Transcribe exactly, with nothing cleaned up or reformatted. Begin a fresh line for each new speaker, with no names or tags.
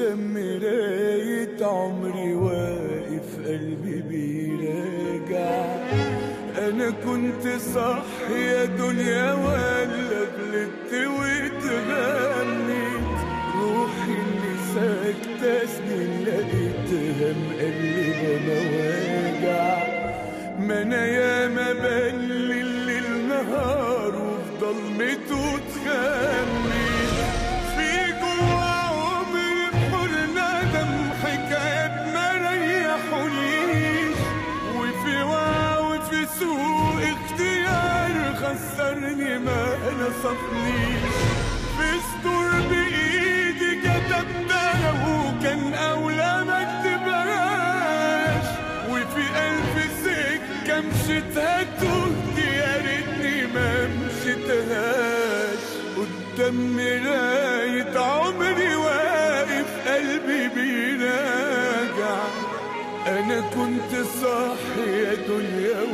قدام مراية عمري واقف قلبي بيراجع. أنا كنت صح يا دنيا ولا غلطت واتغنيت؟ روحي اللي ساكتة سنين لقيتها مقلبة مواجع. ما أنا ياما بلي الليل نهار وفي ضلمته اتخميت. في جوا عمري بحر ندم حكايات ما ريحونيش، وفي وعي وفي سوء اختيار خسرني ما نصفنيش. في سطور بإيدي كتبتها وكان أولى ما اكتبهاش، وفي ألف سكة مشيتها تهت يا ريتني ما مشيتهاش. قدام مراية عمري واقف قلبي بيراجع. أنا كنت صح يا دنيا